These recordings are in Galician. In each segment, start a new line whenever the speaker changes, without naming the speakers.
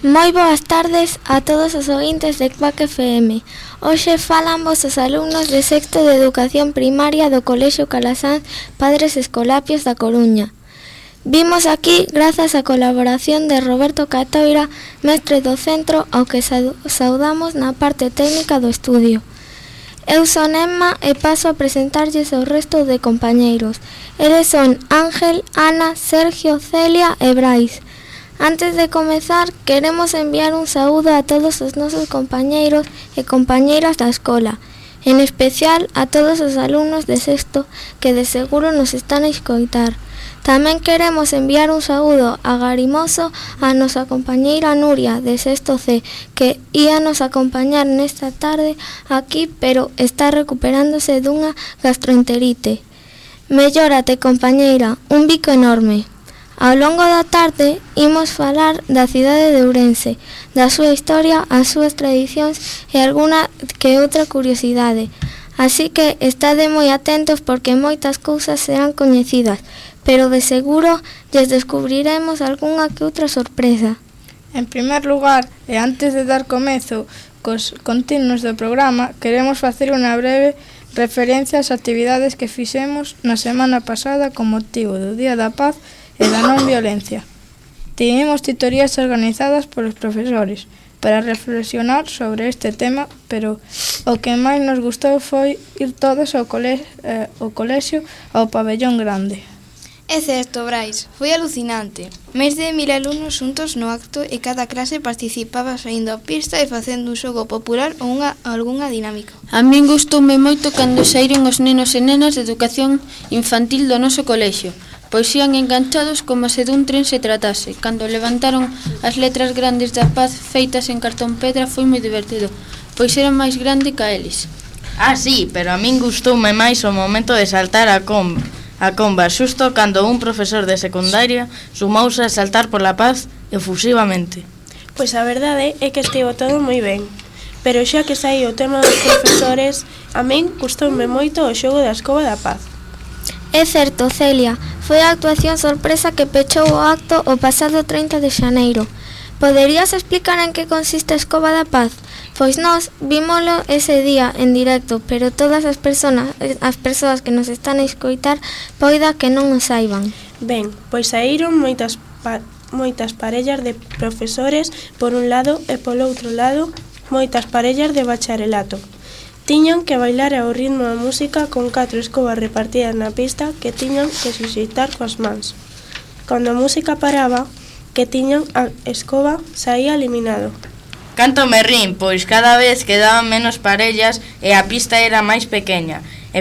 Moi boas tardes a todos os ointes de CVAC FM. Hoxe falan vos os alumnos de sexto de Educación Primaria do Colexio Calasanz Padres Escolapios da Coruña. Vimos aquí grazas á colaboración de Roberto Catoira, mestre do centro, ao que saudamos na parte técnica do estudio. Eu son Emma e paso a presentarlles o resto de compañeiros. Eles son Ángel, Ana, Sergio, Celia e Brais. Antes de comezar, queremos enviar un saúdo a todos os nosos compañeiros e compañeiras da escola, en especial a todos os alumnos de sexto que de seguro nos están a escoitar. Tamén queremos enviar un saúdo a Garimoso a nosa compañeira Nuria de sexto C, que íanos acompañar nesta tarde aquí, pero está recuperándose dunha gastroenterite. Mellórate, compañeira, un bico enorme. Ao longo da tarde imos falar da cidade de Ourense, da súa historia, as súas tradicións e alguna que outra curiosidade. Así que estade moi atentos porque moitas cousas serán coñecidas, pero de seguro lles descubriremos algunha que outra sorpresa.
En primer lugar, e antes de dar comezo cos continuos do programa, queremos facer unha breve referencia ás actividades que fixemos na semana pasada con motivo do Día da Paz e da non violencia. Tivemos titorías organizadas polos profesores para reflexionar sobre este tema, pero o que máis nos gustou foi ir todos ao colexio ao pabellón grande.
É certo, Brais, foi alucinante. Máis de 1000 alumnos xuntos no acto e cada clase participaba saindo á pista e facendo un xogo popular ou algunha dinámica.
A min gustoume moito cando saíron os nenos e nenas de educación infantil do noso colexio, pois ían enganchados como se dun tren se tratase. Cando levantaron as letras grandes da paz feitas en cartón pedra foi moi divertido, pois eran máis grande que eles.
Sí, pero a min gustoume máis o momento de saltar a comba, xusto cando un profesor de secundaria sumouse a saltar pola paz efusivamente.
Pois a verdade é que estivo todo moi ben, pero xa que saí o tema dos profesores, a min gustoume moito o xogo da escoba da paz.
É certo, Celia, foi a actuación sorpresa que pechou o acto o pasado 30 de xaneiro. Poderías explicar en que consiste a escoba da paz? Pois nós vímolo ese día en directo, pero todas as persoas que nos están a escoitar poida que non o saiban.
Ben, pois saíron moitas parellas de profesores por un lado e polo outro lado moitas parellas de bacharelato. Tiñan que bailar ao ritmo da música con 4 escobas repartidas na pista que tiñan que suxeitar coas mans. Cando a música paraba, que tiñan a escoba saía eliminado.
Canto me rin, pois cada vez quedaban menos parellas e a pista era máis pequena. E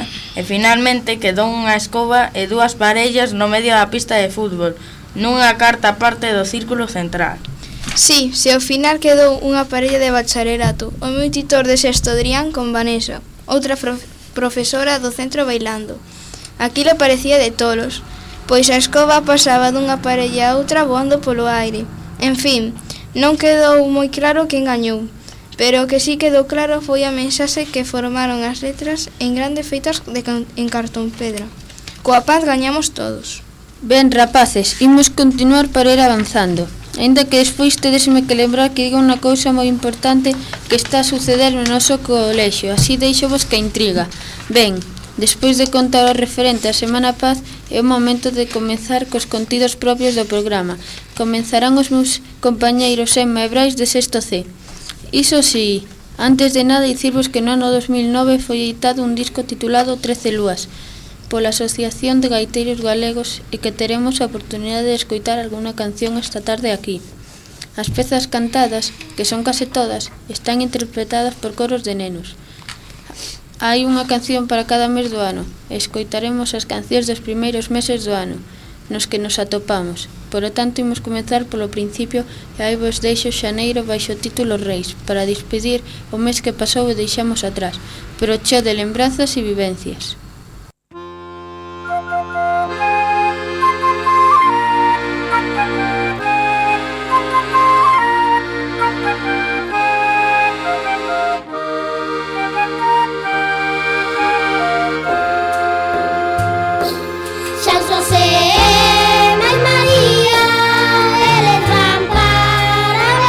finalmente quedou unha escoba e 2 parellas no medio da pista de fútbol, nunha carta parte do círculo central.
Sí, se ao final quedou unha parella de bacharelato, o meu titor de sexto Adrián con Vanessa, outra profesora do centro bailando. Aquilo parecía de tolos, pois a escoba pasaba dunha parella a outra voando polo aire. En fin, non quedou moi claro quen gañou, pero o que sí quedou claro foi a mensaxe que formaron as letras en grandes feitas en cartón pedra. Coa paz gañamos todos.
Ben, rapaces, imos continuar para ir avanzando. Ainda que despois tedesme que lembrar que diga unha cousa moi importante que está a suceder no noso colexio, así deixo-vos que intriga. Ben, despois de contar o referente á Semana Paz, é o momento de comezar cos contidos propios do programa. Comenzarán os meus compañeiros Emma e Brais de sexto C. Iso si, antes de nada dicirvos que no ano 2009 foi editado un disco titulado 13 Lúas, pola Asociación de Gaiteiros Galegos e que teremos a oportunidade de escoitar algunha canción esta tarde aquí. As pezas cantadas, que son case todas, están interpretadas por coros de nenos. Hai unha canción para cada mes do ano e escoitaremos as cancións dos primeiros meses do ano nos que nos atopamos. Por lo tanto, imos comenzar polo principio e aí vos deixo xaneiro baixo o título Reis para despedir o mes que pasou e deixamos atrás, pero cheo de lembranzas e vivencias.
San José, María, eres lámpara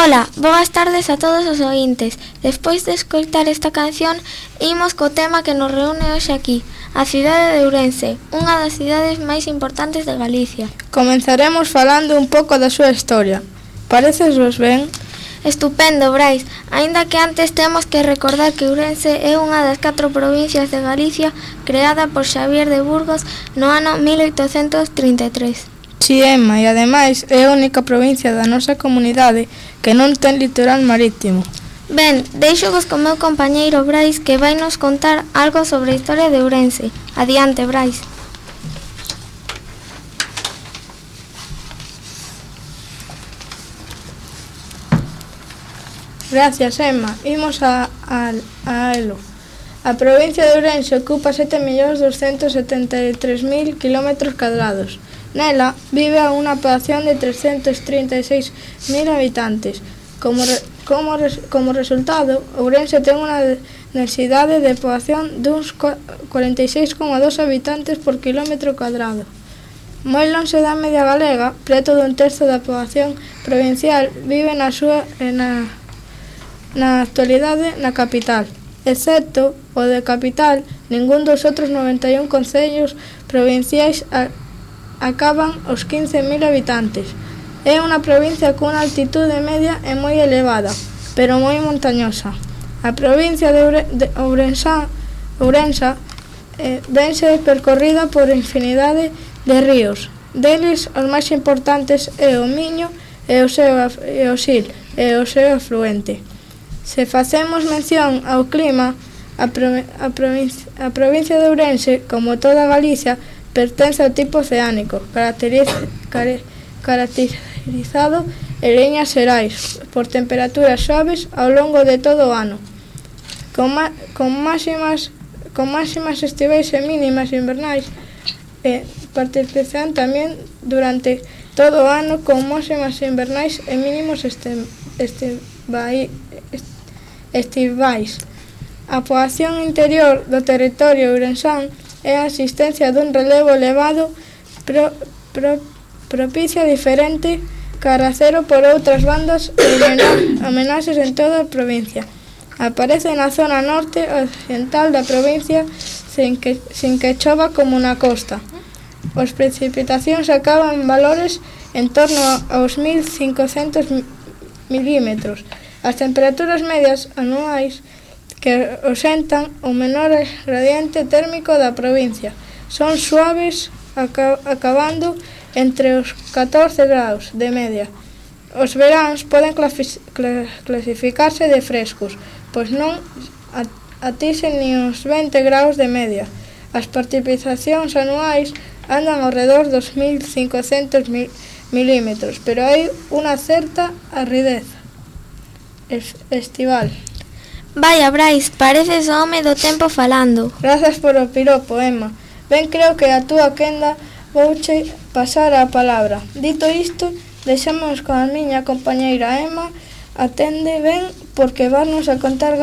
Ola, boas tardes a todos os ointes. Despois de escoitar esta canción, imos co tema que nos reúne hoxe aquí, a cidade de Ourense, unha das cidades máis importantes de Galicia.
Comenzaremos falando un pouco da súa historia. Parecesvos ben?
Estupendo, Brais. Aínda que antes temos que recordar que Ourense é unha das 4 provincias de Galicia creada por Xavier de Burgos no ano 1833.
Si, Emma, e ademais é a única provincia da nosa comunidade que non ten litoral marítimo.
Ben, deixovos co meu compañeiro Brais que vai nos contar algo sobre a historia de Ourense. Adiante, Brais.
Gracias, Emma. Imos a elo. A provincia de Ourense ocupa 7.273.000 km². Nela vive unha poboación de 336.000 habitantes. Como resultado, Ourense ten unha densidade de poboación duns 46,2 habitantes por km². Moi lonxe da media galega, preto dun terzo da poboación provincial vive na actualidade na capital. Excepto o de capital, ningún dos outros 91 concellos provinciais acaban os 15.000 habitantes. É unha provincia cunha altitude media e moi elevada, pero moi montañosa. A provincia de Ourense vense percorrida por infinidade de ríos. Deles, os máis importantes é o Miño e o Sil e o seu afluente. Se facemos mención ao clima, a provincia de Ourense, como toda Galicia, pertence ao tipo oceánico, caracterizado en liñas xerais por temperaturas suaves ao longo de todo o ano, con máximas estivais e mínimas invernais, e participan tamén durante todo o ano con máximas invernais e mínimos estivais. A poboación interior do territorio ourensán é a existencia dun relevo elevado propicia diferente caracero por outras bandas e amenazas en toda a provincia. Aparece na zona norte occidental da provincia sin que chova como na costa. As precipitacións acaban en valores en torno aos 1.500 milímetros. As temperaturas medias anuais que osentan o menor gradiente térmico da provincia son suaves, acabando entre os 14 graus de media. Os veráns poden clasificarse de frescos, pois non atixen nin os 20 graus de media. As precipitacións anuais andan ao redor dos 1.500 milímetros, pero hai unha certa aridez estival.
Vaya, Brais, pareces o home do tempo falando.
Grazas por o piropo, Emma. Ben, creo que a túa quenda vouche pasar a palabra. Dito isto, deixamos con a miña compañeira Emma. Atende ben, porque vamos a contar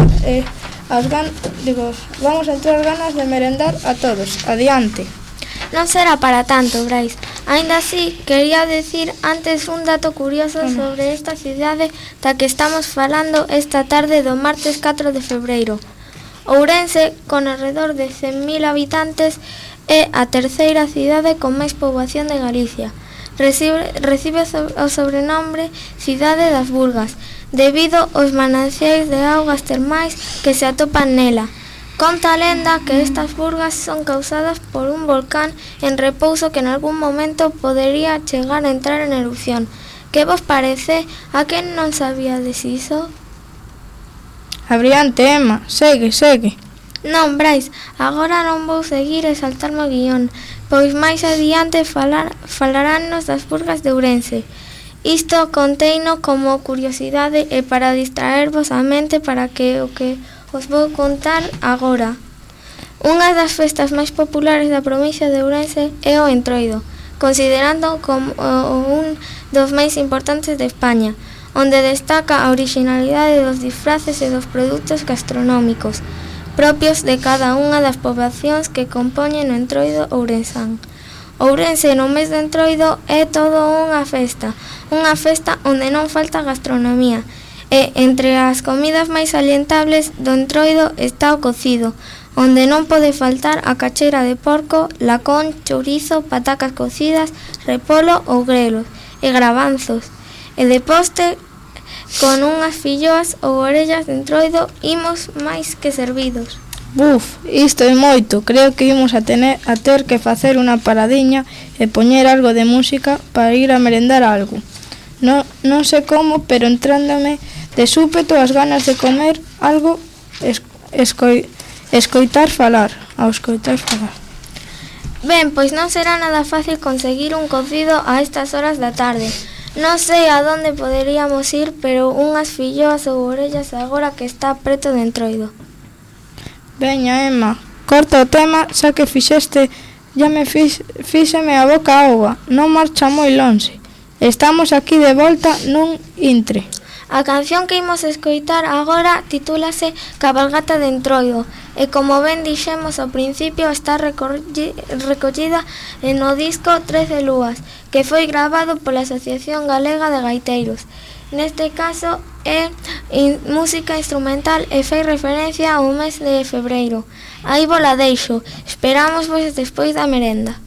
vamos a entrar ganas de merendar a todos. Adiante.
Non será para tanto, Brais. Aínda así, quería decir antes un dato curioso sobre esta cidade da que estamos falando esta tarde do martes 4 de febreiro. Ourense, con alrededor de 100.000 habitantes, é a terceira cidade con máis poboación de Galicia. Recibe o sobrenombre Cidade das Burgas, debido aos mananciais de augas termais que se atopan nela. Conta a lenda que estas burgas son causadas por un volcán en repouso que en algún momento podería chegar a entrar en erupción. Que vos parece? A que non sabíades iso?
Abriante, Emma, segue.
Non, Brais, agora non vou seguir e saltarme o guión, pois máis adiante falarannos das burgas de Ourense. Isto conteino como curiosidade e para distraervos a mente para que o que os vou contar agora. Unha das festas máis populares da provincia de Ourense é o Entroido, considerando como un dos máis importantes de España, onde destaca a originalidade dos disfraces e dos produtos gastronómicos propios de cada unha das poboacións que compoñen o Entroido ourensán. Ourense no mes de Entroido é todo unha festa onde non falta gastronomía. E entre as comidas máis salientables do Entroido está o cocido, onde non pode faltar a cacheira de porco, lacón, chourizo, patacas cocidas, repolo ou grelos, e gravanzos. E de poste, con unhas filloas ou orellas de Entroido, imos máis que servidos.
Buf, isto é moito. Creo que imos a ter que facer unha paradiña e poñer algo de música para ir a merendar algo. Non sei como, pero entrándome de súpeto as ganas de comer algo, escoitar falar.
Ben, pois non será nada fácil conseguir un cocido a estas horas da tarde. Non sei a onde poderíamos ir, pero unhas filloas ou orellas agora que está preto de Entroido.
Veña, Emma, corta o tema, xa que fixeste, fíxeme a boca auga, non marcha moi lonxe. Estamos aquí de volta nun intre.
A canción que imos escoitar agora titúlase Cabalgata de Entroido e, como ben dixemos ao principio, está recollida no disco 13 Lúas, que foi gravado pola Asociación Galega de Gaiteiros. Neste caso é música instrumental e fai referencia ao mes de febreiro. Aí vos la deixo, esperamos vos despois da merenda.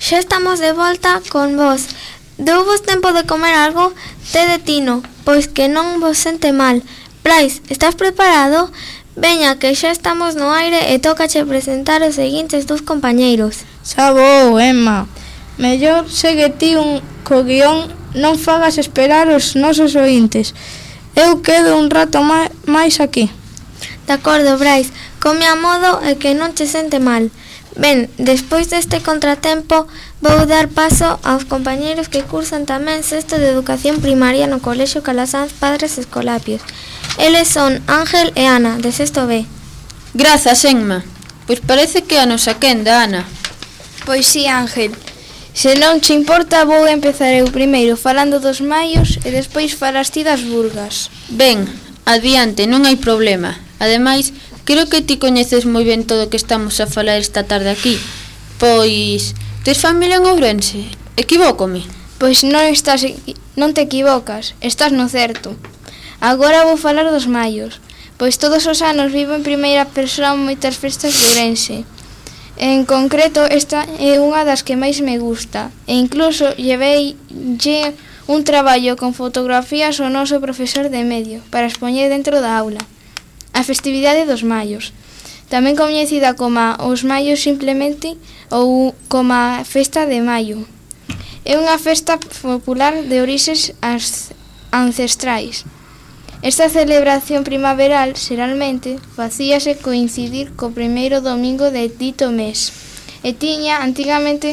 xa estamos de volta con vos. Deu vos tempo de comer algo? Té de tino, pois que non vos sente mal. Brais, estás preparado? Veña, que xa estamos no aire e tócache presentar os seguintes dos compañeiros.
Xa vou, Emma. Mellor segue ti co guión, non fagas esperar os nosos ointes. Eu quedo un rato máis aquí.
De acordo, Brais, come a modo e que non che sente mal. Ben, despois deste contratempo, vou dar paso aos compañeiros que cursan tamén sexto de educación primaria no Colexio Calasanz Padres Escolapios. Eles son Ángel e Ana, de sexto B.
Grazas, Emma. Pois parece que a nosa quenda, Ana.
Pois si, Ángel. Se non che importa, vou empezar eu primeiro falando dos maios e despois falas ti das burgas.
Ben, adiante, non hai problema. Ademais, creo que ti coñeces moi ben todo o que estamos a falar esta tarde aquí. Pois, tes familia en Ourense? Equivócome?
Pois non te equivocas, estás no certo. Agora vou falar dos maios, pois todos os anos vivo en primeira persoa moitas festas de Ourense. En concreto, esta é unha das que máis me gusta, e incluso lleveille un traballo con fotografías ao noso profesor de medio para expoñer dentro da aula. A festividade dos maios, tamén coñecida como os maios simplemente ou como a festa de maio. É unha festa popular de orixes ancestrais. Esta celebración primaveral xeralmente facíase coincidir co primeiro domingo de dito mes e tiña antigamente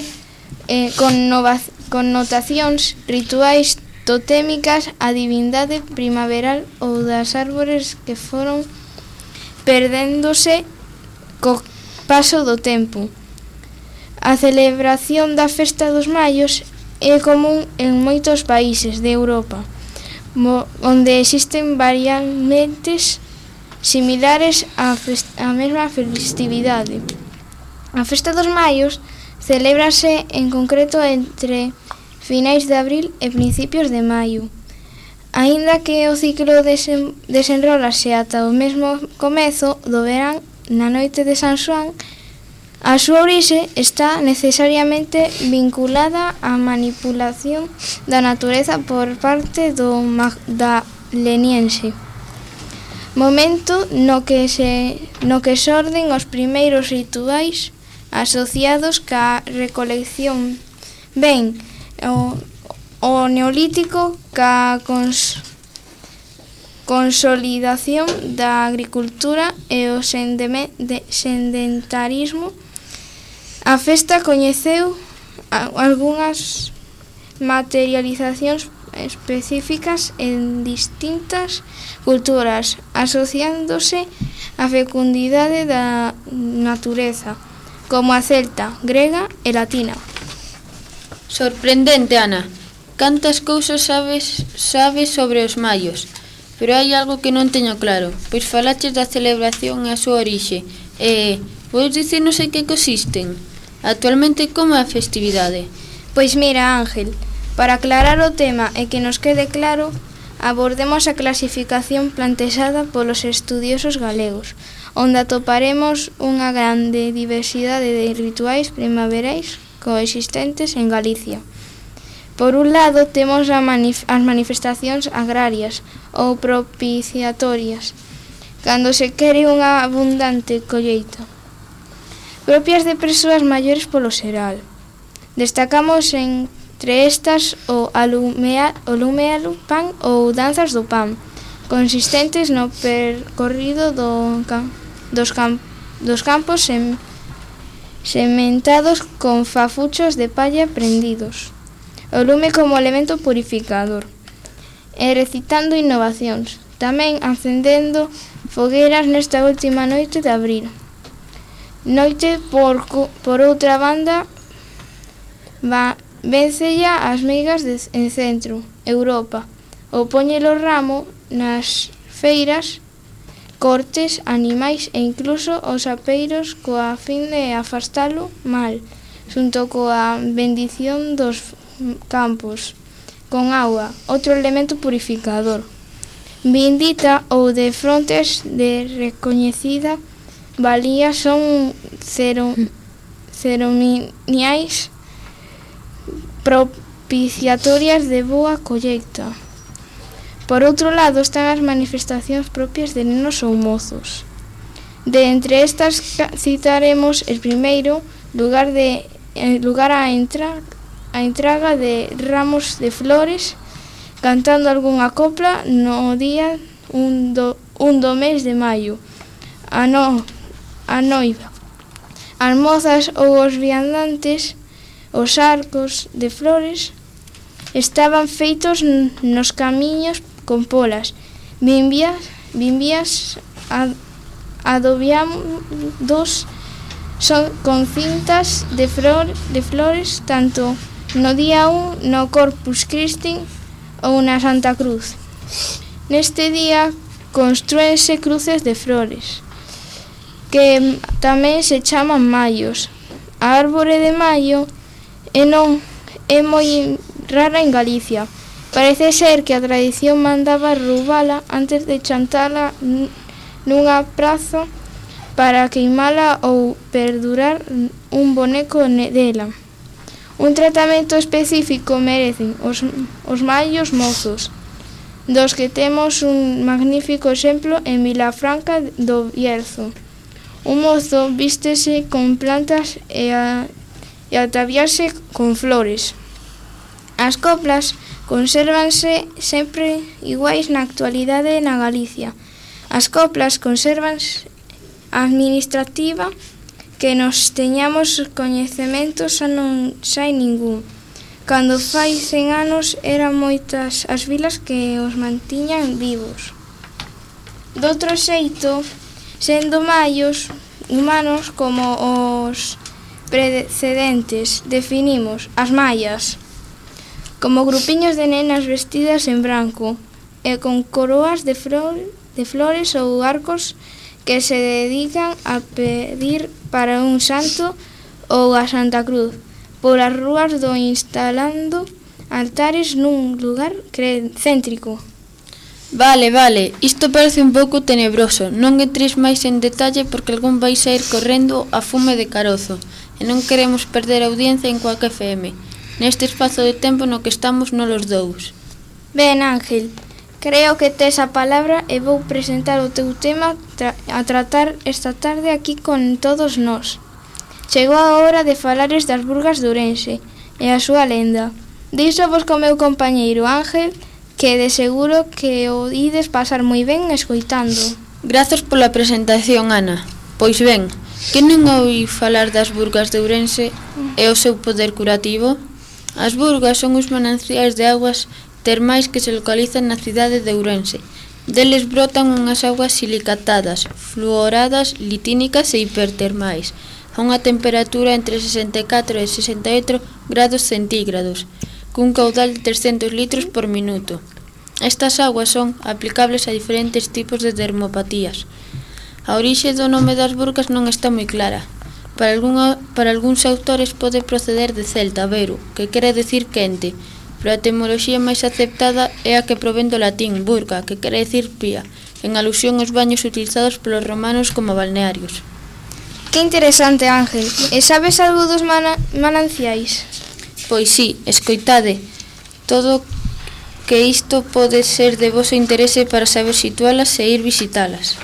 connotacións rituais totémicas a divindade primaveral ou das árbores que foron perdéndose co paso do tempo. A celebración da festa dos maios é común en moitos países de Europa, onde existen variantes similares á mesma festividade. A festa dos maios celébrase en concreto entre finais de abril e principios de maio. Aínda que o ciclo desenrólase ata o mesmo comezo do verán na noite de San Xoán, a súa orixe está necesariamente vinculada á manipulación da natureza por parte da Magdaleniense, momento no que xorden os primeiros rituais asociados ca recolección. Ben, o neolítico ca consolidación da agricultura e o sedentarismo. A festa coñeceu algunhas materializacións específicas en distintas culturas, asociándose á fecundidade da natureza, como a celta, grega e latina.
Sorprendente, Ana. Cantas cousas sabes sobre os maios, pero hai algo que non teño claro, pois falaches da celebración e a súa orixe, e podes dicirnos en que consisten? Actualmente, como é a festividade?
Pois mira, Ángel, para aclarar o tema e que nos quede claro, abordemos a clasificación plantexada polos estudiosos galegos, onde atoparemos unha grande diversidade de rituais primaverais coexistentes en Galicia. Por un lado, temos as manifestacións agrarias ou propiciatorias, cando se quere unha abundante colleita, propias de persoas maiores polo xeral. Destacamos entre estas o lumealo pan ou danzas do pan, consistentes no percorrido dos campos sementados con fafuchos de palla prendidos, o lume como elemento purificador, e recitando innovacións, tamén acendendo fogueiras nesta última noite de abril. Noite, por outra banda, véncella as meigas en Centro, Europa, ou póñelo ramo nas feiras, cortes, animais e incluso os apeiros coa fin de afastalo mal, xunto coa bendición dos campos, con auga, outro elemento purificador. Vindita ou de frontes de recoñecida valía son ceremoniais propiciatorias de boa colleita. Por outro lado están as manifestacións propias de nenos ou mozos. De entre estas citaremos el primeiro lugar a entraga de ramos de flores, cantando algunha copla no día un do mes de maio. A noiva, as mozas ou os viandantes, os arcos de flores estaban feitos nos camiños con polas, bimbias adobiados con cintas de flores tanto no día 1 no Corpus Christi ou na Santa Cruz. Neste día construense cruces de flores, que tamén se chaman maios. A árbore de maio é moi rara en Galicia. Parece ser que a tradición mandaba roubala antes de chantala nunha praza para queimala ou perdurar un boneco dela. Un tratamento específico merecen os maios mozos, dos que temos un magnífico exemplo en Vilafranca do Bierzo. Un mozo vístese con plantas e ataviarse con flores. As coplas consérvanse sempre iguais na actualidade na Galicia. As coplas consérvanse administrativa que nos teñamos coñecemento xa non sai ningún. Cando fai 100 anos eran moitas as vilas que os mantiñan vivos. Doutro xeito, sendo maios humanos como os precedentes, definimos as maias como grupiños de nenas vestidas en branco e con coroas de flores ou arcos que se dedican a pedir para un santo ou a Santa Cruz polas rúas instalando altares nun lugar céntrico.
Vale, isto parece un pouco tenebroso. Non entres máis en detalle porque algún vai sair correndo a fume de carozo e non queremos perder a audiencia en Quack FM neste espazo de tempo no que estamos nolos dous.
Ben, Ángel, creo que tes a palabra e vou presentar o teu tema a tratar esta tarde aquí con todos nós. Chegou a hora de falares das Burgas de Ourense e a súa lenda. Dixo vos co meu compañeiro Ángel que de seguro que o ides pasar moi ben escoitando.
Grazas pola presentación, Ana. Pois ben, que non oí falar das Burgas de Ourense e o seu poder curativo? As burgas son os mananciais de augas termais que se localizan na cidade de Ourense. Deles brotan unhas augas silicatadas, fluoradas, litínicas e hipertermais, a unha temperatura entre 64 e 68 grados centígrados, cun caudal de 300 litros por minuto. Estas augas son aplicables a diferentes tipos de dermopatías. A orixe do nome das burgas non está moi clara. Para algúns autores pode proceder de celta, vero, que quere decir quente, pero a etimoloxía máis aceptada é a que provén do latín burga, que quere decir pía, en alusión aos baños utilizados polos romanos como balnearios.
Que interesante, Ángel. E sabes algo dos mananciais?
Pois sí, escoitade. Todo que isto pode ser de voso interese para saber situalas e ir visitalas.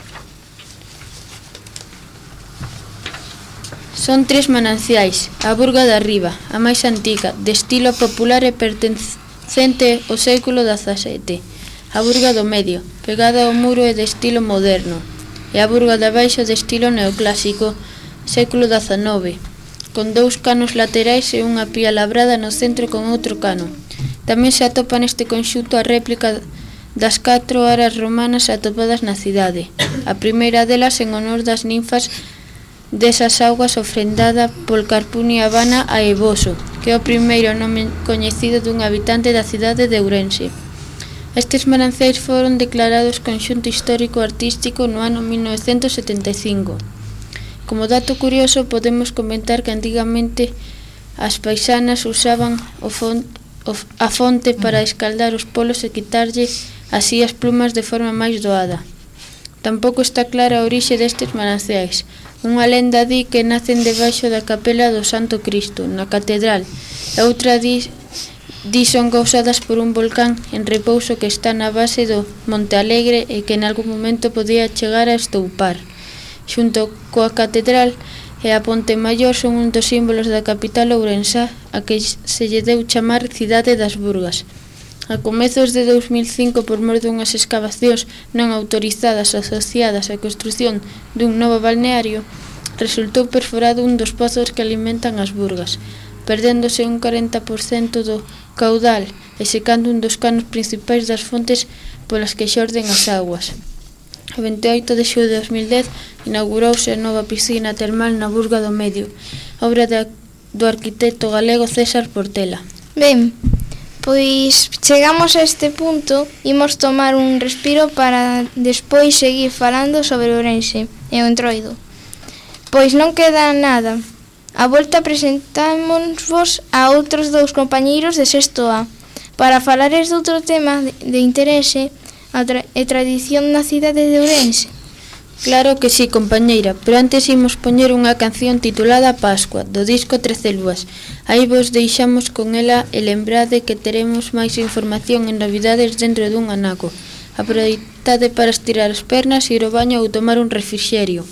Son 3 mananciais, a Burga de Arriba, a máis antiga, de estilo popular e pertencente ao século XVII, a Burga do Medio, pegada ao muro e de estilo moderno, e a Burga de Abaixo de estilo neoclásico, século XIX, con 2 canos laterais e unha pía labrada no centro con outro cano. Tamén se atopa neste conxunto a réplica das 4 aras romanas atopadas na cidade, a primeira delas en honor das ninfas desas augas ofrendada por Carpunio Habana a Eboso, que é o primeiro nome coñecido dun habitante da cidade de Ourense. Estes mananciais foron declarados conxunto histórico-artístico no ano 1975. Como dato curioso, podemos comentar que antigamente as paisanas usaban a fonte para escaldar os polos e quitarlle así as plumas de forma máis doada. Tampouco está clara a orixe destes mananciais. Unha lenda di que nacen debaixo da capela do Santo Cristo, na catedral, e outra di Son causadas por un volcán en repouso que está na base do Monte Alegre e que en algún momento podía chegar a estoupar. Xunto coa catedral e a Ponte Maior son un dos símbolos da capital ourensá, a que se lle deu chamar Cidade das Burgas. A comezos de 2005, por mor dunhas escavacións non autorizadas asociadas á construción dun novo balneario, resultou perforado un dos pozos que alimentan as Burgas, perdéndose un 40% do caudal e secando un dos canos principais das fontes polas que xorden as augas. O 28 de xullo de 2010 inaugurouse a nova piscina termal na Burga do Medio, obra do arquitecto galego César Portela.
Ben, pois chegamos a este punto, imos tomar un respiro para despois seguir falando sobre Ourense e o Entroido. Pois non queda nada. A volta presentámosvos a outros dous compañeiros de sexto A para falares de outro tema de interese e tradición na cidade de Ourense.
Claro que sí, compañeira, pero antes imos poñer unha canción titulada Pascua, do disco 13 Lúas. Aí vos deixamos con ela e lembrade que teremos máis información e novidades dentro dun anaco. Aproveitade para estirar as pernas, ir ao baño ou tomar un refrixerio.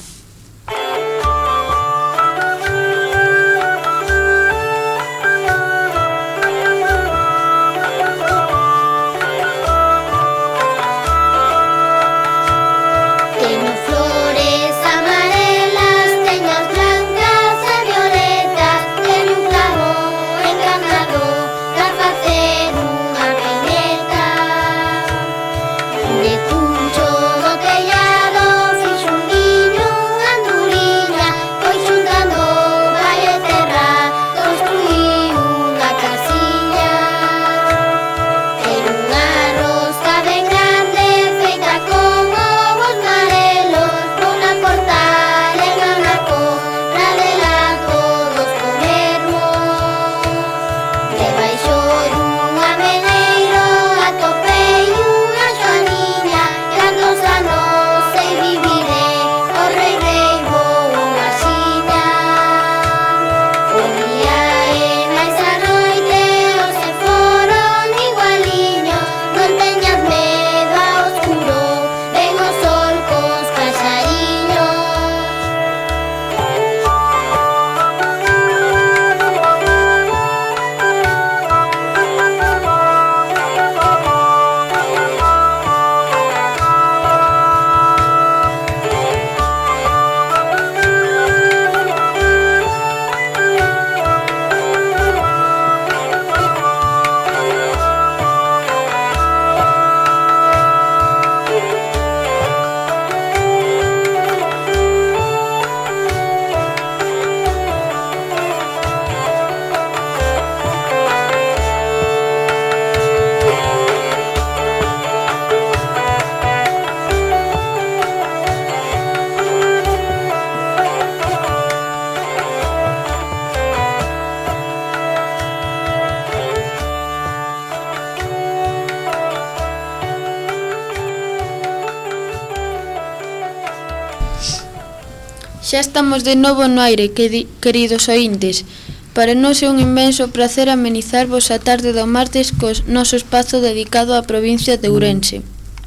Xa estamos de novo no aire, queridos ointes. Para nós é un inmenso prazer amenizarvos a tarde do martes cos noso espazo dedicado á provincia de Ourense.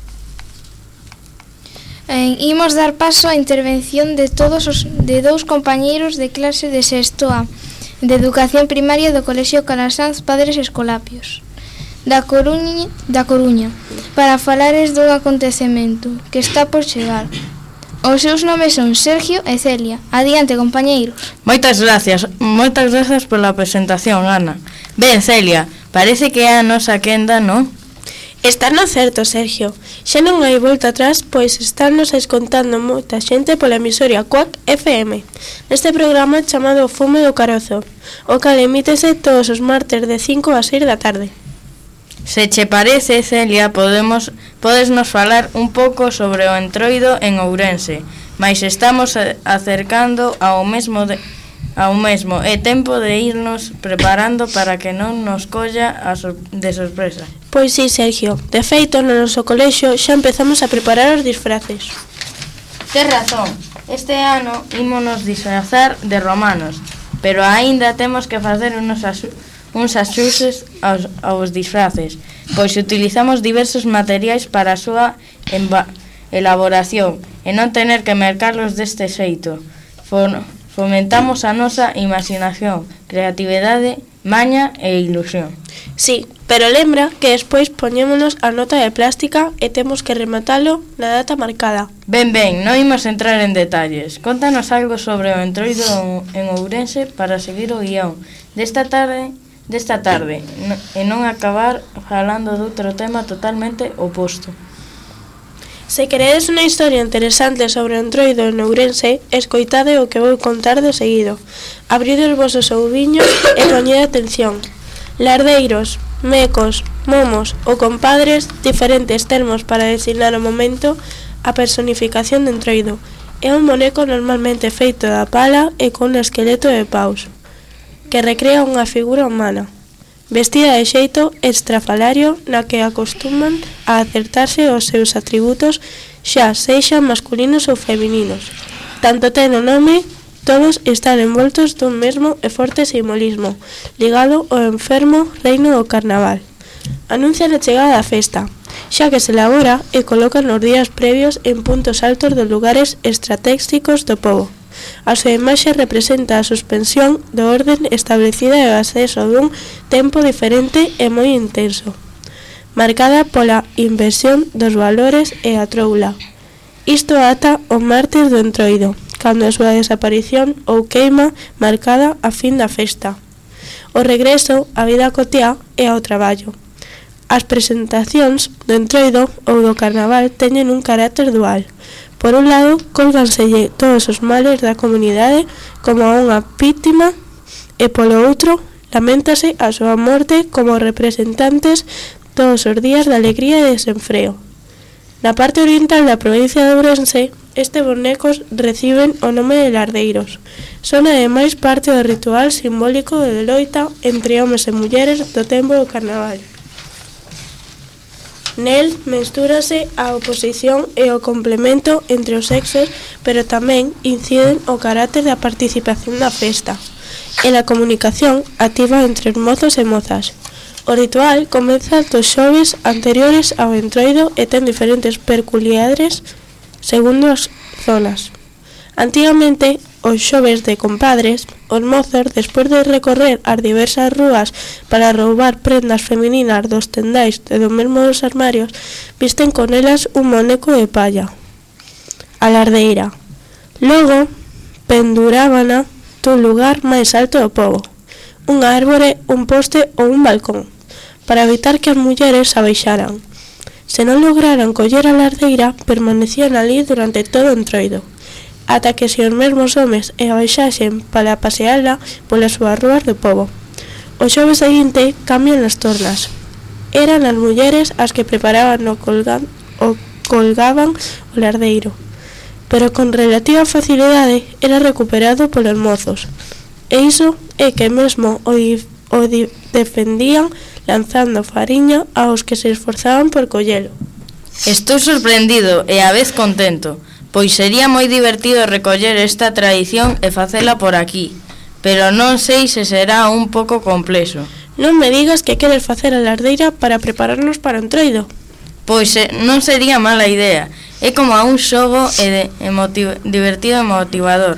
Imos dar paso á intervención de dous compañeiros de clase de sexto A de educación primaria do Colexio Calasanz Padres Escolapios da Coruña para falares dun acontecemento que está por chegar. Os seus nomes son Sergio e Celia. Adiante, compañeiros.
Moitas gracias pola presentación, Ana. Ben, Celia, parece que é a nosa quenda, non?
Está no certo, Sergio. Xa non hai volta atrás, pois estános escontando moita xente pola emisoria Cuac FM, neste programa chamado Fume do Carozo, o cal emítese todos os martes de 5 a 6 da tarde.
Se che parece, Celia, podesnos falar un pouco sobre o Entroido en Ourense, mais estamos acercando ao mesmo é tempo de irnos preparando para que non nos colla de sorpresa.
Pois sí, Sergio. De feito, no noso colexio xa empezamos a preparar os disfraces.
Tes razón. Este ano ímonos disfrazar de romanos, pero aínda temos que facer uns axuses aos disfraces, pois utilizamos diversos materiais para a súa elaboración e non tener que mercarlos deste xeito. Fomentamos a nosa imaginación, creatividade, maña e ilusión.
Sí, pero lembra que despois poñémonos a nota de plástica e temos que rematalo na data marcada.
Ben, non imos entrar en detalles. Contanos algo sobre o Entroido en Ourense para seguir o guión desta tarde e non acabar falando doutro tema totalmente oposto.
Se queredes unha historia interesante sobre o Entroido en Ourense, escoitade o que vou contar de seguido. Abrid os vosos ouviños e poñed atención. Lardeiros, mecos, momos ou compadres, diferentes termos para designar o momento, a personificación de Entroido. É un boneco normalmente feito da pala e con un esqueleto de paus, que recrea unha figura humana, vestida de xeito estrafalario na que acostuman a acertarse os seus atributos, xa sexan masculinos ou femininos. Tanto ten o nome, todos están envoltos dun mesmo e forte simbolismo, ligado ao enfermo reino do carnaval. Anuncia a chegada da festa, xa que se elabora e coloca nos días previos en puntos altos dos lugares estratégicos do pobo. A súa imaxe representa a suspensión do orden establecida e o acceso dun tempo diferente e moi intenso, marcada pola inversión dos valores e a troula. Isto ata o martes do Entroido, cando a súa desaparición ou queima marcada a fin da festa. O regreso á vida cotiá e ao traballo. As presentacións do Entroido ou do Carnaval teñen un carácter dual. Por un lado, colganselle todos os males da comunidade como a unha vítima e polo outro, laméntase a súa morte como representantes todos os días de alegría e desenfreo. Na parte oriental da provincia de Ourense, estes bonecos reciben o nome de lardeiros. Son ademais parte do ritual simbólico de loita entre homes e mulleres do tempo do carnaval. Nel mestúrase a oposición e o complemento entre os sexos, pero tamén inciden o carácter da participación na festa e a comunicación activa entre os mozos e mozas. O ritual comeza dos xoves anteriores ao Entroido e ten diferentes peculiaridades segundo as zonas. Antigamente, os xoves de compadres, os mozos, despois de recorrer as diversas rúas para roubar prendas femininas dos tendais e do mesmo dos armarios, visten con elas un moneco de palla, a lardeira. Logo, pendurábana dun lugar máis alto do pobo, un árbore, un poste ou un balcón, para evitar que as mulleres a baixaran. Se non lograran coller a lardeira, permanecían ali durante todo o Entroido, ata que se os mesmos homes e a baixaxen para paseala polas súas rúas do pobo. O xoves seguinte cambian as tornas. Eran as mulleres as que preparaban o colgaban o lardeiro, pero con relativa facilidade era recuperado polos mozos. E iso é que mesmo o defendían lanzando fariña aos que se esforzaban por collelo.
Estou sorprendido e a vez contento, pois sería moi divertido recoller esta tradición e facela por aquí, pero non sei se será un pouco complexo.
Non me digas que queres facer a lardeira para prepararnos para o Entroido.
Pois non sería mala idea, é como un xogo divertido e motivador,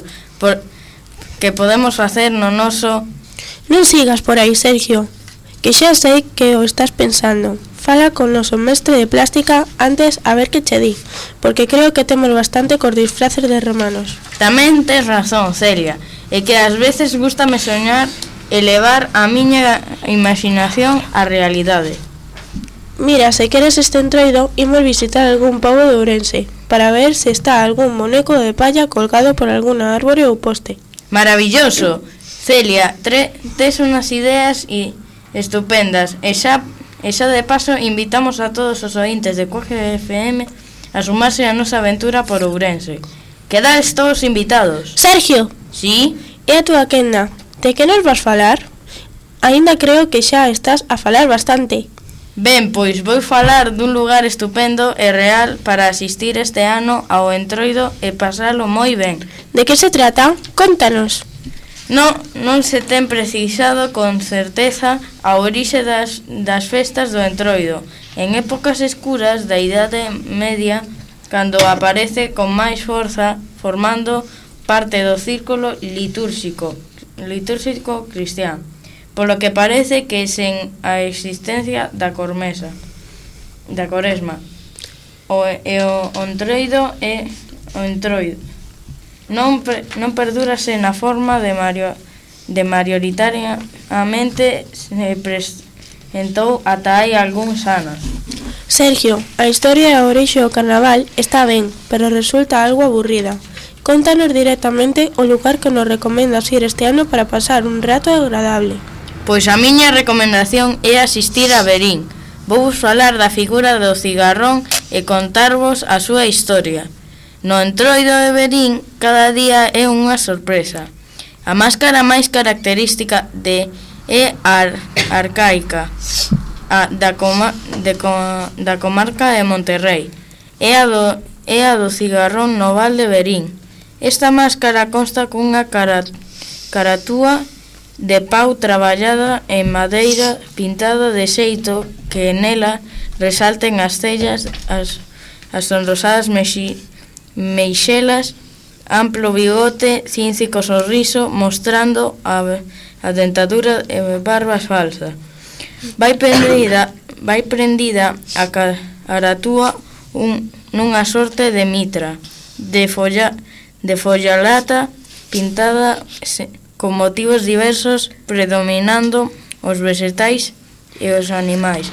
que podemos facer no noso...
Non sigas por aí, Sergio, que xa sei que o estás pensando. Fala con o noso mestre de plástica antes a ver que che di, porque creo que temos bastante cos disfraces de romanos.
Tamén tes razón, Celia, e que ás veces gústame soñar e levar a miña imaginación á realidade.
Mira, se queres este Entroido, imos visitar algún pobo de Ourense, para ver se está algún moneco de palla colgado por alguna árbore ou poste.
Maravilloso! Celia, tes unhas ideas estupendas, e xa de paso invitamos a todos os ointes de Cuac FM a sumarse a nosa aventura por Ourense. Quedades todos invitados.
Sergio!
Sí?
E a túa quenda? De que nos vas falar? Aínda creo que xa estás a falar bastante.
Ben, pois vou falar dun lugar estupendo e real para asistir este ano ao Entroido e pasalo moi ben.
De que se trata? Contanos.
Non se ten precisado con certeza a orixe das festas do Entroido. En épocas escuras da Idade Media, cando aparece con máis forza, formando parte do círculo litúrxico cristián, polo que parece que sen a existencia da Coresma. O Entroido non perdúrase na forma de maioritariamente se presentou ata hai algúns anos.
Sergio, a historia e a orixe do carnaval está ben, pero resulta algo aburrida. Contanos directamente o lugar que nos recomendas ir este ano para pasar un rato agradable.
Pois a miña recomendación é asistir a Verín. Vou falar da figura do cigarrón e contarvos a súa historia. No Entroido de Verín, cada día é unha sorpresa. A máscara máis característica é arcaica, da comarca de Monterrei. É a do cigarrón no Val de Verín. Esta máscara consta cunha caratúa de pau traballada en madeira pintada de xeito que nela resalten as cellas, as sonrosadas meixelas, amplo bigote, cíncico sorriso, mostrando a dentadura e barbas falsa. Vai prendida a caratúa nunha sorte de mitra de follalata pintada con motivos diversos, predominando os vegetais e os animais.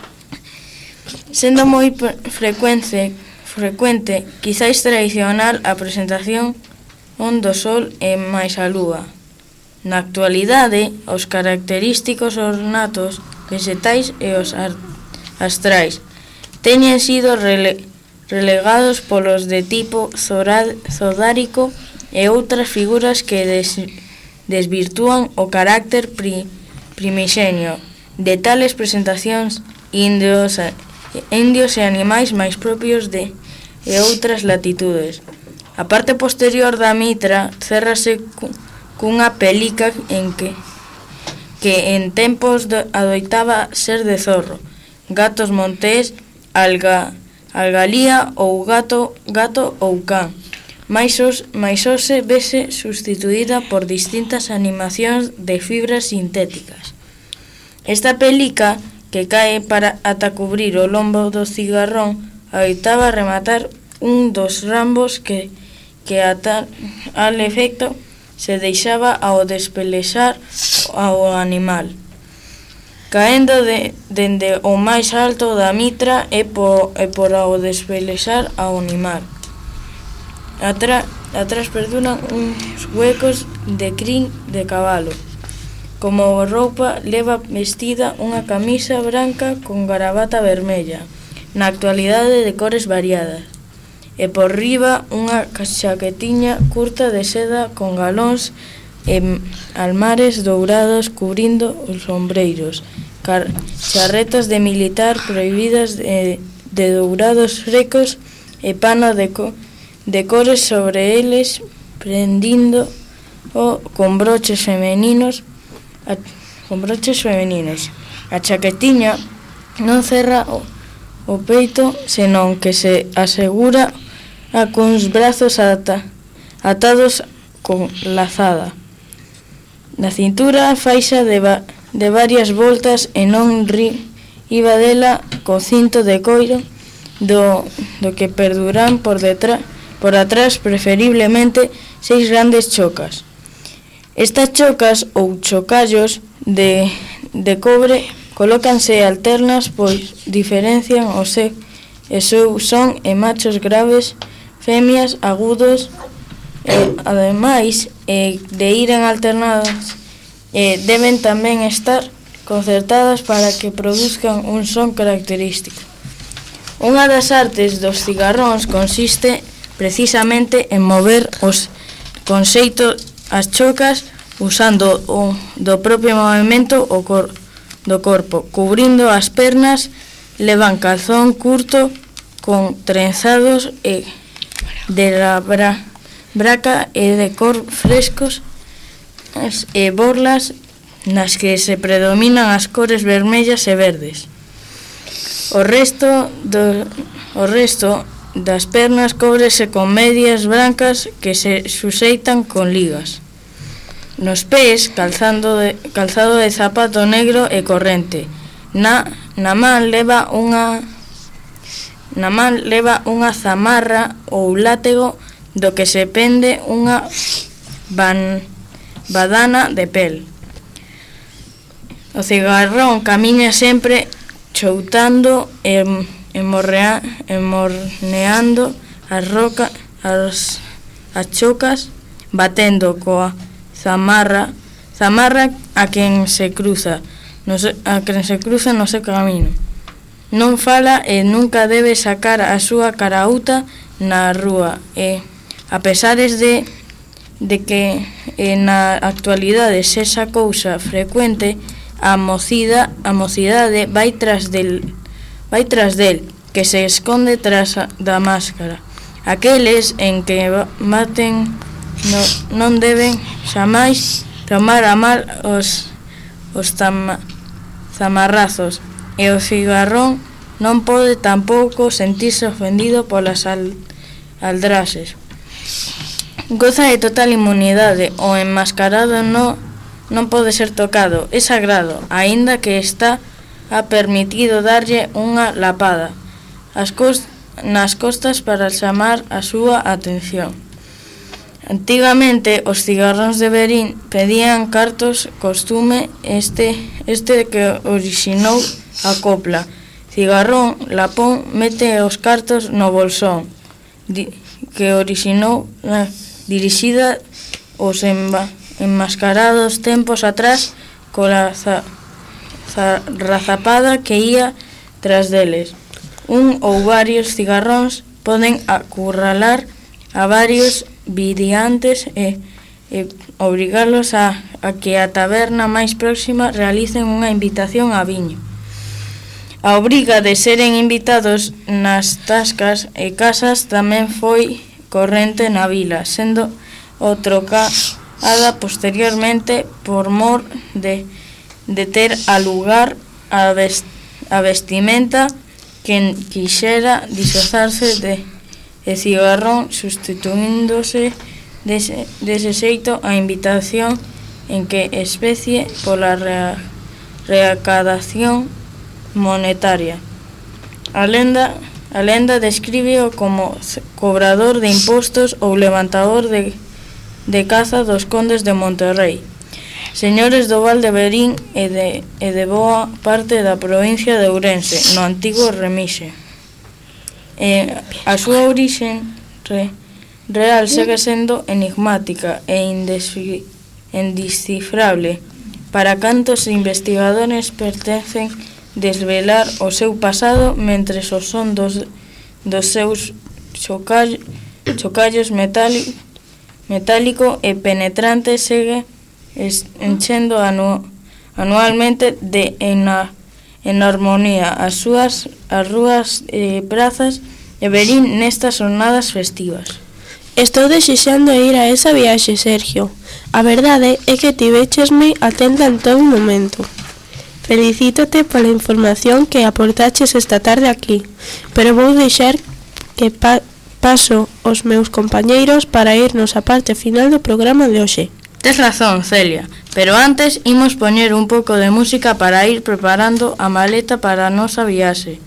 Sendo moi frecuente, quizáis tradicional, a presentación do sol e máis a lúa. Na actualidade, os característicos ornatos vegetais e os astrais teñen sido relegados polos de tipo zodárico e outras figuras que desvirtúan o carácter primixenio de tales presentacións indios e animais máis propios de outras latitudes. A parte posterior da mitra cérrase cunha pelica que en tempos adoitaba ser de zorro, gatos montés, algalía ou gato ou can. Mais hoxe vese sustituída por distintas animacións de fibras sintéticas. Esta pelica, que cae para ata cubrir o lombo do cigarrón, adoitaba rematar un dos rambos que al efecto se deixaba ao despelexar ao animal, caendo dende o máis alto da mitra e por ao despelexar ao animal. Atrás perduran uns huecos de crin de cabalo. Como roupa leva vestida unha camisa branca con gravata vermella, na actualidade de cores variadas, e por riba unha chaquetiña curta de seda con galóns e almares dourados cubrindo os ombreiros, charretas de militar prohibidas de dourados frecos e pano de cores sobre eles, prendindo con broches femeninos. A chaquetiña non cerra o peito, senón que se asegura cuns brazos atados con lazada. Na cintura faixa de varias voltas e non riba dela co cinto de coiro do que perduran por atrás preferiblemente 6 grandes chocas. Estas chocas ou chocallos de cobre colócanse alternas, pois diferencian o seu son e machos graves, femias agudos, ademais de iren alternadas, deben tamén estar concertadas para que produzcan un son característico. Unha das artes dos cigarróns consiste precisamente en mover con xeito as chocas usando do propio movimento do corpo, cubrindo as pernas. Levan calzón curto con trenzados de la braca e de cor frescos e borlas nas que se predominan as cores vermellas e verdes. O resto das pernas cóbrese con medias brancas que se suxeitan con ligas. Nos pés, calzado de zapato negro e corrente. Na man leva unha zamarra ou látego do que se pende unha badana de pel. O cigarrón camiña sempre choutando e morneando as chocas, batendo coa zamarra a quen se cruza no seu camino. Non fala e nunca debe sacar a súa caraúta na rúa e, a pesares de que na actualidade sexa cousa frecuente, a mocidade vai tras del, que se esconde tras da máscara. Aqueles en que maten non deben xamais tomar a mal os zamarrazos, e o cigarrón non pode tampouco sentirse ofendido polas aldraxes. Goza de total inmunidade, o enmascarado non pode ser tocado, é sagrado, aínda que está permitido darlle unha lapada nas costas para chamar a súa atención. Antigamente, os cigarróns de Verín pedían cartos, costume este que orixinou a copla. Cigarrón, lapón, mete os cartos no bolsón, que orixinou dirixida os enmascarados tempos atrás cola razapada que ia tras deles. Un ou varios cigarróns poden acurralar a varios vidiantes e obrigalos a que a taberna máis próxima realicen unha invitación a viño. A obriga de seren invitados nas tascas e casas tamén foi corrente na vila, sendo trocada posteriormente por mor de ter a lugar a vestimenta que quixera disfrazarse de cigarrón, sustituíndose dese xeito a invitación en que especie pola recadación monetaria. A lenda descríbeo como cobrador de impostos ou levantador de caza dos condes de Monterrey, señores do Val de Verín e de boa parte da provincia de Ourense, no antigo Remixe. A súa orixe real segue sendo enigmática e indescifrable. Para cantos investigadores pertencen desvelar o seu pasado, mentres o son dos seus chocallos metálico e penetrante segue enchendo anualmente en armonía as rúas e prazas de Verín nestas jornadas festivas.
Estou desexando ir a esa viaxe, Sergio. A verdade é que tivéchesme atenta en todo momento. Felicítote pola información que aportaches esta tarde aquí, pero vou deixar que paso os meus compañeiros para irnos á parte final do programa de hoxe.
Tes razón, Celia, pero antes imos poñer un pouco de música para ir preparando a maleta para a nosa viaxe.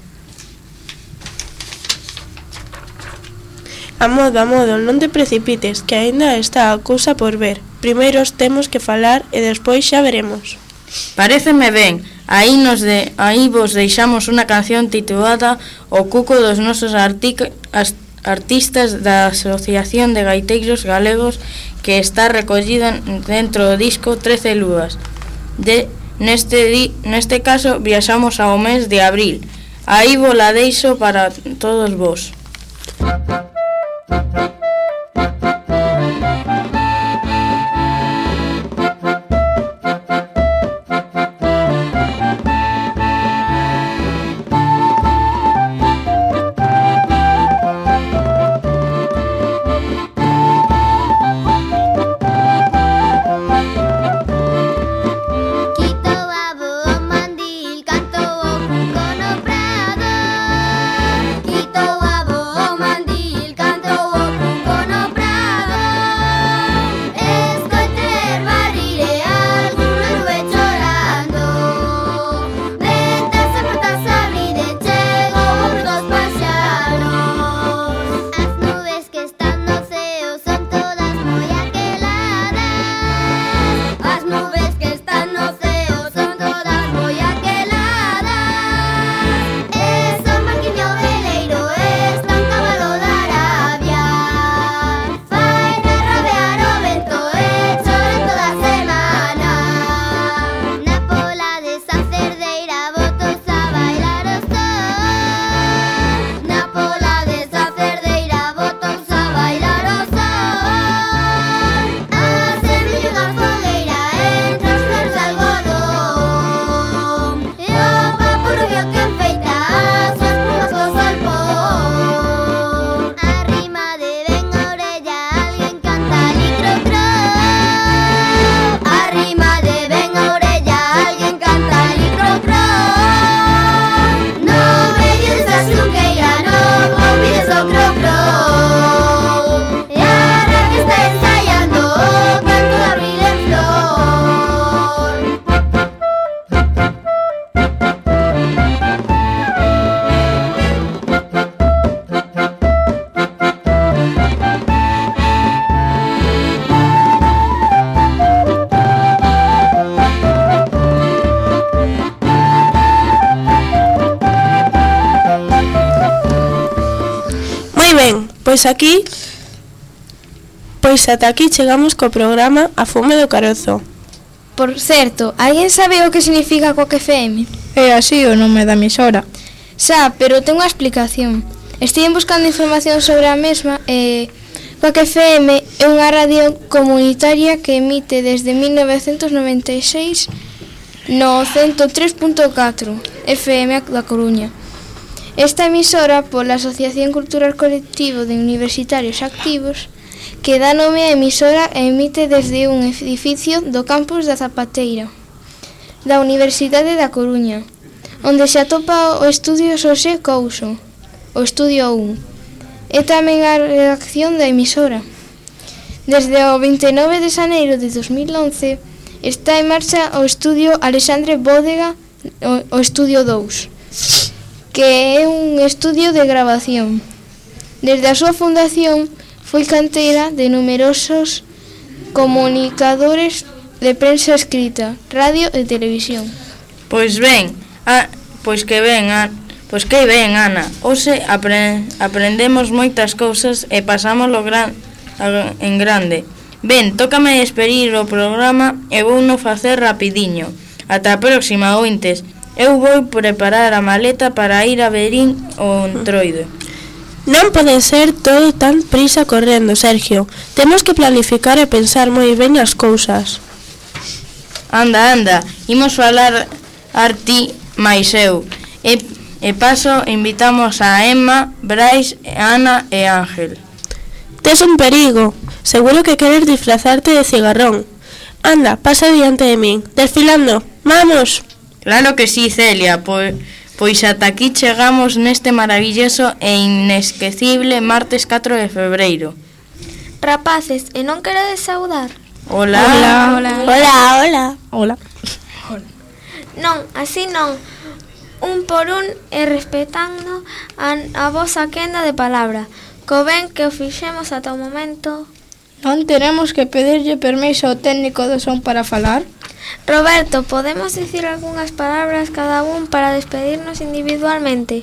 Amodo, non te precipites, que aínda está a cousa por ver. Primeiro temos que falar e despois xa veremos.
Paréceme ben, aí vos deixamos unha canción titulada O Cuco dos nosos artistas da Asociación de Gaiteiros Galegos, que está recollida dentro do disco 13 lúas. Neste caso viaxamos ao mes de abril. Aí vola deixo para todos vos.
Pois ata aquí chegamos co programa A Fume do Carozo.
Por certo, alguén sabe o que significa Quack FM?
É así o nome da emisora.
Xa, pero ten unha explicación. Estive buscando información sobre a mesma e Quack FM é unha radio comunitaria que emite desde 1996 no 103.4 FM da Coruña. Esta emisora, pola Asociación Cultural Colectivo de Universitarios Activos, que dá nome á emisora e emite desde un edificio do campus da Zapateira, da Universidade da Coruña, onde se atopa o estudio Xosé Couso, o estudio 1, e tamén a redacción da emisora. Desde o 29 de xaneiro de 2011 está en marcha o estudio Alexandre Bódega, o estudio 2, que é un estudio de grabación. Desde a súa fundación foi canteira de numerosos comunicadores de prensa escrita, radio e televisión.
Pois que ben, Ana. Hoxe aprendemos moitas cousas e pasámoslo en grande. Ben, tócame despedir o programa e vouno facer rapidiño. Ata a próxima, ointes. Eu vou preparar a maleta para ir a Verín o Entroido.
Non pode ser todo tan prisa correndo, Sergio. Temos que planificar e pensar moi ben as cousas.
Anda, imos falar ti máis eu. E paso, invitamos a Emma, Brais, Ana e Ángel.
Tes un perigo. Seguro que queres disfrazarte de cigarrón. Anda, pasa diante de min, desfilando. Vamos!
Claro que sí, Celia, pois ata aquí chegamos neste maravilloso e inesquecible martes 4 de febreiro.
Rapaces, e non queredes saudar?
Hola.
Non, así non. Un por un e respetando a vosa quenda de palabra. Co ben que o fixemos ata o momento.
Non teremos que pedirlle permiso ao técnico do son para falar?
Roberto, podemos dicir algunhas palabras cada un para despedirnos individualmente?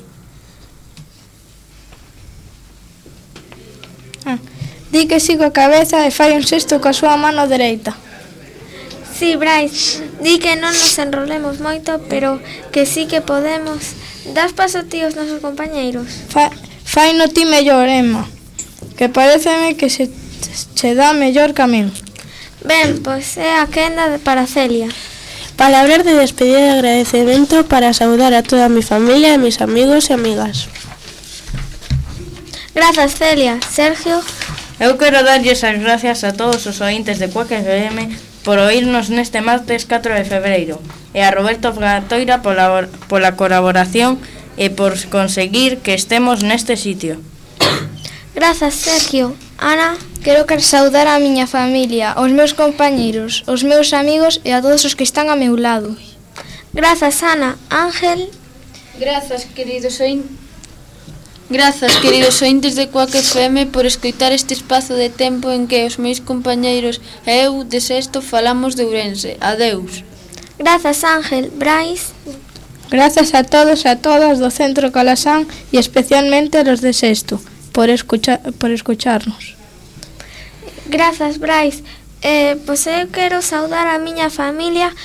Di que sigo a cabeza e fai un xesto coa súa mano dereita.
Sí, Brais, di que non nos enrolemos moito, pero que sí que podemos. Das paso ti aos nosos compañeiros.
Fai no ti mellor, Emma, que pareceme que se che dá mellor camino.
Ben, pois é a quenda para Celia.
Palabras de despedida e agradecemento para saudar a toda a mi familia e mis amigos e amigas.
Grazas, Celia. Sergio?
Eu quero darlles as gracias a todos os ointes de Quack FM por oírnos neste martes 4 de febreiro e a Roberto Gatoira pola colaboración e por conseguir que estemos neste sitio.
Grazas, Sergio. Ana, quero saudar a miña familia, aos meus compañeiros, aos meus amigos e a todos os que están a meu lado. Grazas, Ana. Ángel?
Grazas, queridos ointes de Quack FM por escoitar este espazo de tempo en que os meus compañeiros e eu de sexto falamos de Ourense. Adeus.
Grazas, Ángel. Brais?
Grazas a todos e a todas do Centro Calasán e especialmente a los de sexto por escucharnos.
Grazas, Brais. Pois eu quero saudar a miña familia